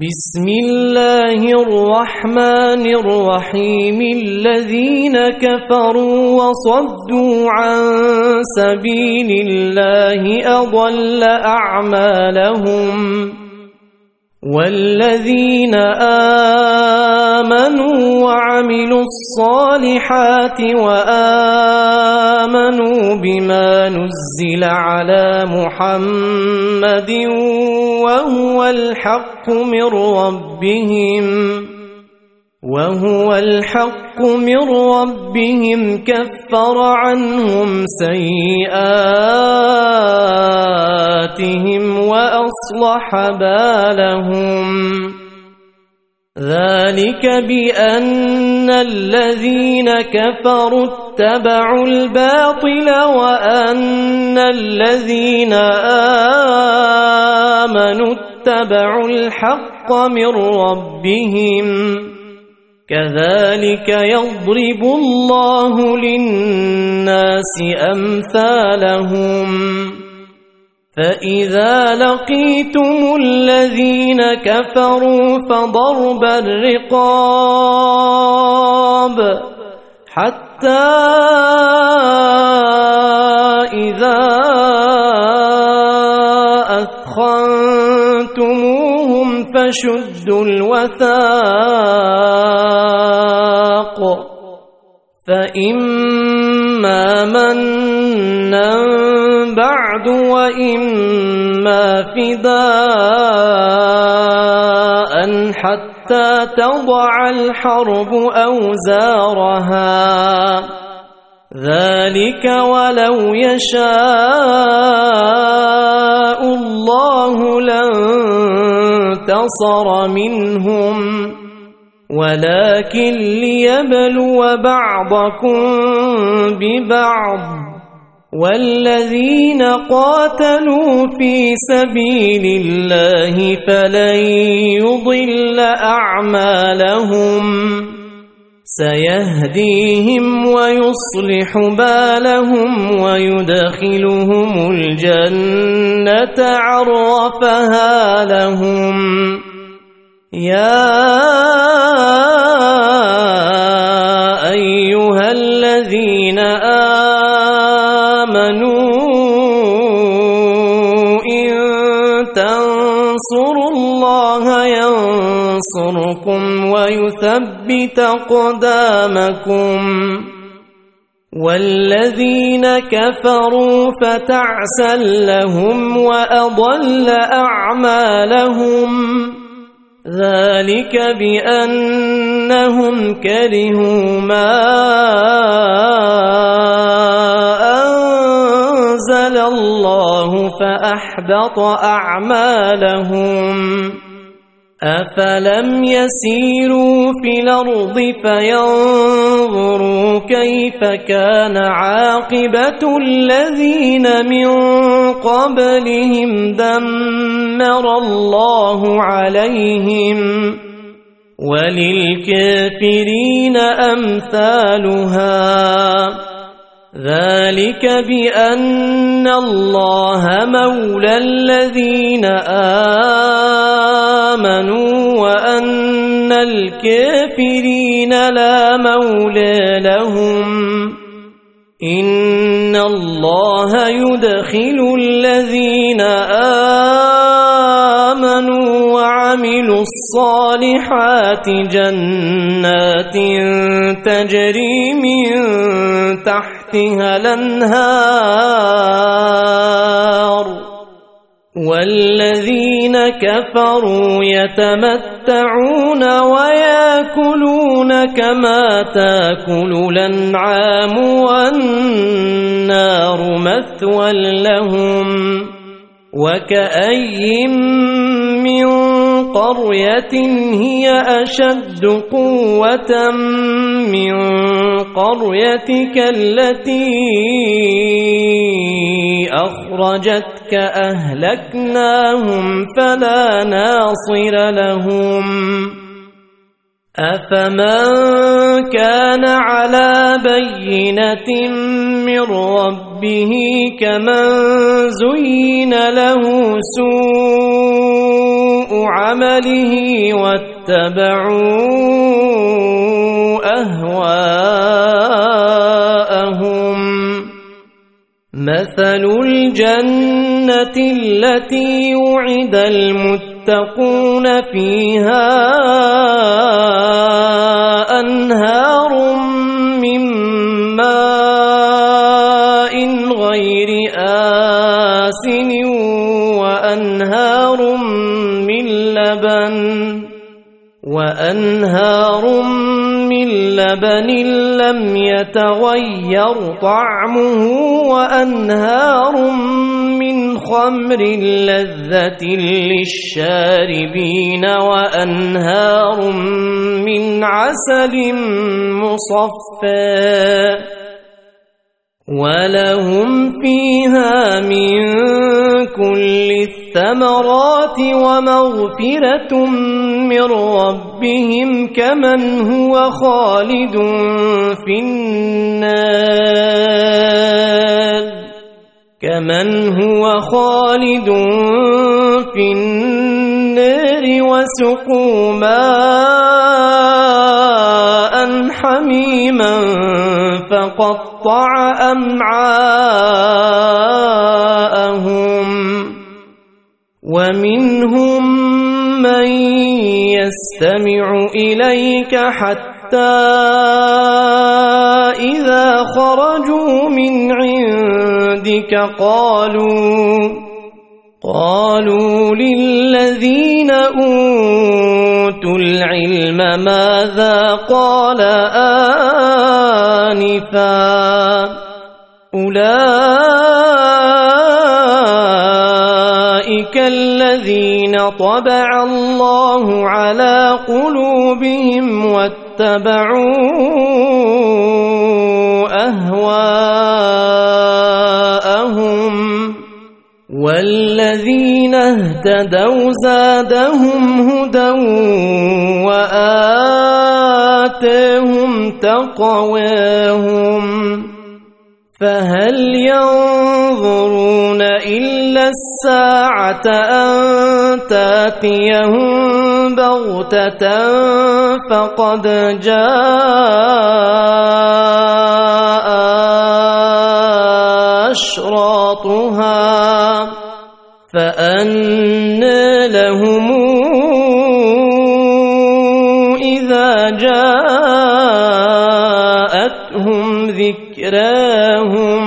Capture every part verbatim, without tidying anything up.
بسم الله الرحمن الرحيم الذين كفروا وصدوا عن سبيل الله أضل أعمالهم والذين آمنوا وعملوا الصالحات وآمنوا بما نزل على محمد وهو الحق من ربهم وهو الحق من ربهم كفر عنهم سيئاتهم وأصلح بالهم ذلك بأن الذين كفروا اتبعوا الباطل وأن الذين آمنوا اتبعوا الحق من ربهم كذلك يضرب الله للناس أمثالهم فإذا لقيتم الذين كفروا فضرب الرقاب حتى إذا أثخنتموهم فشدوا الوثاق فإما منا بعد وإما فداء حتى تضع الحرب أوزارها ذلك ولو يشاء الله لانتصر منهم ولكن ليبلو بعضكم ببعض والذين قاتلوا في سبيل الله فلن يضل أعمالهم سيهديهم ويصلح بالهم ويدخلهم الجنة عرفها لهم يا أيها الذين آمنوا إن تنصروا الله ينصركم ويثبت أقدامكم والذين كفروا فتعسا لهم وأضل أعمالهم ذلك بأنهم كرهوا ما أنزل الله فأحبط أعمالهم أفلم يسيروا في الأرض فينظروا كيف كان عاقبة الذين من قبلهم دمر الله عليهم وللكافرين أمثالها ذلك بأن الله مولى الذين آمنوا وأن الكافرين لا مولى لهم إن الله يدخل الذين آمنوا وعملوا الصالحات جنات تجري من تحتها الأنهار والذين كفروا يتمتعون ويأكلون كما تأكل الأنعام والنار مثوى لهم وكأي من قرية هي أشد قوة من قريتك التي أخرجتك أهلكناهم فلا ناصر لهم أفمن كان على بينة من ربه كمن زين له سوء عمله واتبعوا أهواءهم. مثل الجنة التي وعد المتقون فيها أنهار من ماء غير آسن وأنهار من لبن وأنهار من لبن لم يتغير طعمه وأنهار من خمر لذة للشاربين وأنهار من عسل مصفى ولهم فيها من كل الثمرات ومغفرة من ربهم كمن هو خالد في النار كمن هو خالد في النار وسقوا ماء حميما فقطع أمعاءهم ومنهم من يستمع إليك حتى إذا خرجوا من عندك قالوا قالوا للذين أوتوا العلم ماذا قال آنفا أولئك الذين طبع الله على قلوبهم واتبعوا أهواءهم والذين اهتدوا زادهم هدى وآتاهم تقواهم فهل ينظرون إلا الساعة أن تأتيهم بغتة فقد جاء أشراطها فأنى لهم إذا جاءتهم ذكراهم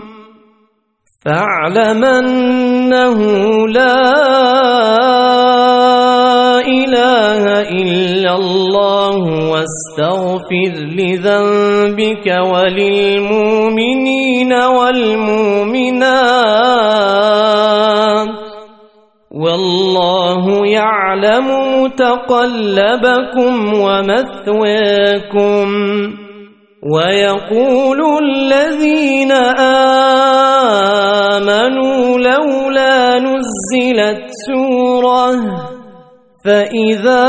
فاعلم أنه لا إله إلا الله واستغفر لذنبك وللمؤمنين والمؤمنات والله يعلم متقلبكم ومثواكم ويقول الذين آمنوا لولا نزلت سورة فإذا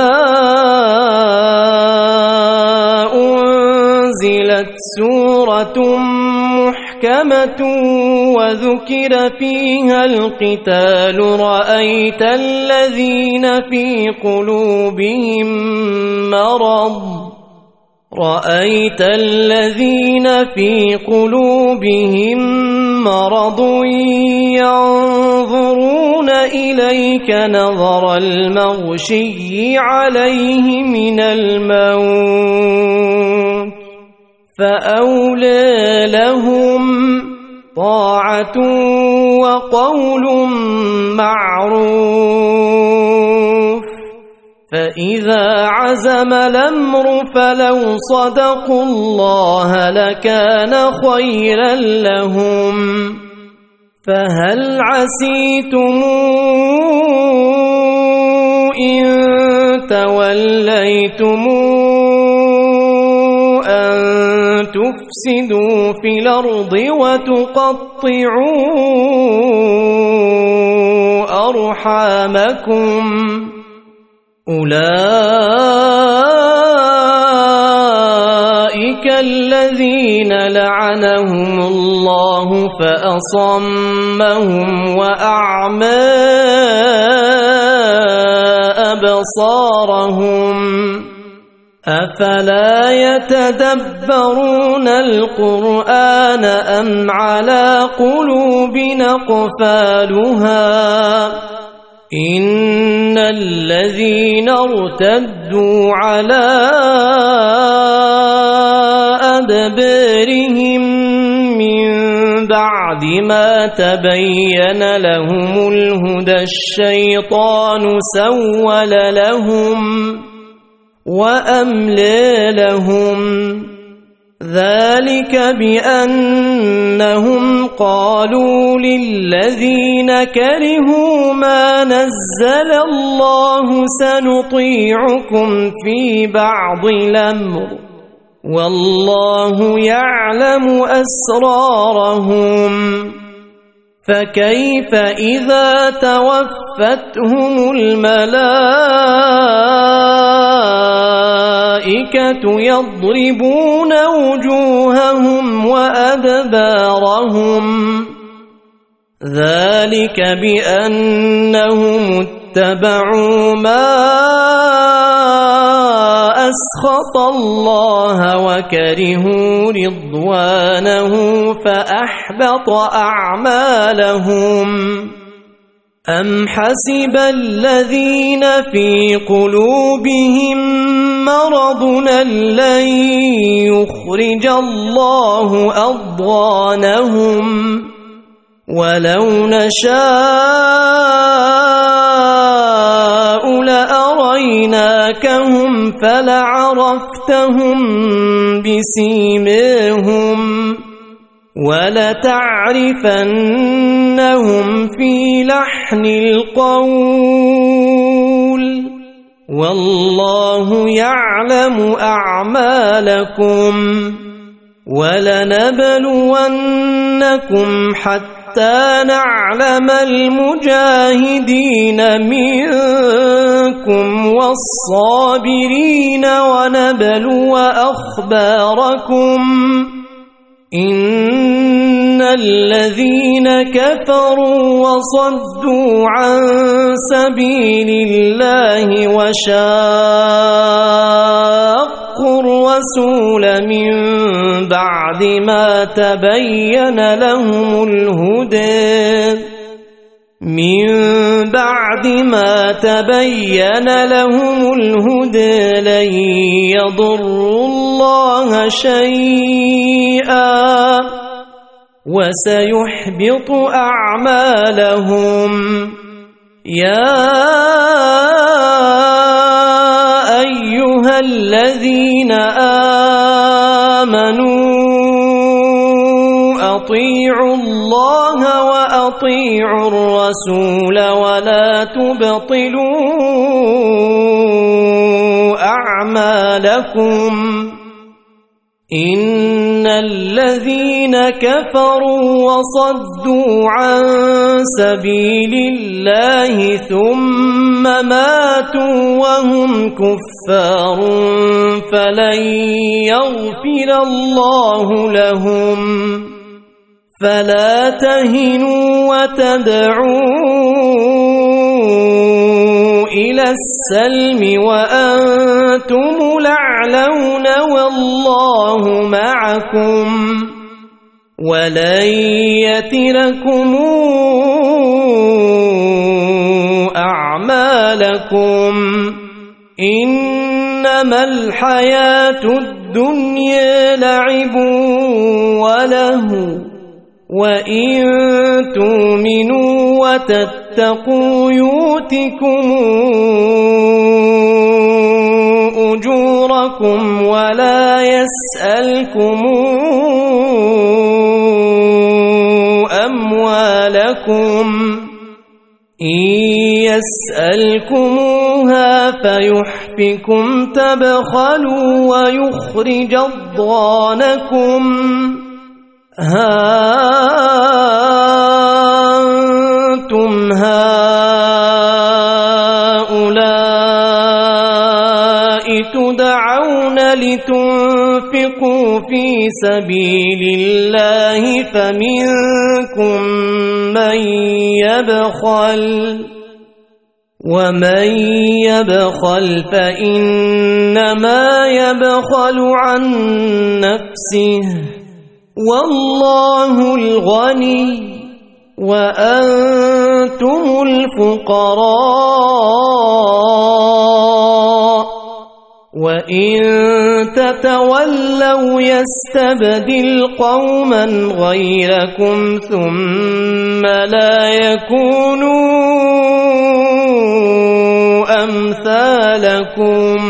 أنزلت سورة محكمة وذكر فيها القتال رأيت الذين في قلوبهم مرض رأيت الذين في قلوبهم مرض ينظرون إليك نظر المغشي عليه من الموت فأولى لهم طاعة وقول معروف فإذا عزم الأمر فلو صدقوا الله لكان خيرا لهم فهل عسيتم إن توليتم أن تفسدوا في الأرض وتقطعوا أرحامكم أولئك الذين لعنهم الله فأصمهم وأعمى أسرارهم أفلا يتدبرون القرآن أم على قلوب أقفالها إن الذين ارتدوا على أدبارهم من بعد ما تبين لهم الهدى الشيطان سول لهم وأملى لهم ذلك بأنهم قالوا للذين كرهوا ما نزل الله سنطيعكم في بعض الأمر والله يعلم أسرارهم فكيف إذا توفتهم الملائكة يضربون وجوههم وأدبارهم ذلك بأنهم اتبعوا ما أسخط الله وكرهوا رضوانه فأحبط أعمالهم أم حسب الذين في قلوبهم مرض لن يخرج الله أضغانهم ولو نشاء لأريناكهم فلعرفتهم بسيماهم ولتعرفنهم في لحن القول والله يعلم أعمالكم ولنبلونكم حتى نعلم المجاهدين منكم والصابرين ونبلو أخباركم إن الذين كفروا وصدوا عن سبيل الله وشاقوا الرسول من بعد ما تبين لهم الهدى من بعد ما تبين لهم الهدى لن يضروا الله شيئا وسيحبط أعمالهم يا أيها الذين آمنوا أطيعوا الله وأطيعوا الرسول ولا تبطلوا أعمالكم إن الذين كفروا وصدوا عن سبيل الله ثم ماتوا وهم كفار فلن يغفر الله لهم فلا تهنوا وتدعوا إلى السلم وأنتم الأعلون والله معكم ولن يتركم أعمالكم إنما الحياة الدنيا لعب ولهو وإن تؤمنوا وتتقوا يؤتكم أجوركم ولا يسألكم أموالكم إن يسألكموها فيحفكم تبخلوا ويخرج أضغانكم ها أنتم هؤلاء تدعون لتنفقوا في سبيل الله فمنكم من يبخل ومن يبخل فإنما يبخل عن نفسه والله الغني وأنتم الفقراء وإن تتولوا يستبدل قوما غيركم ثم لا يكونوا أمثالكم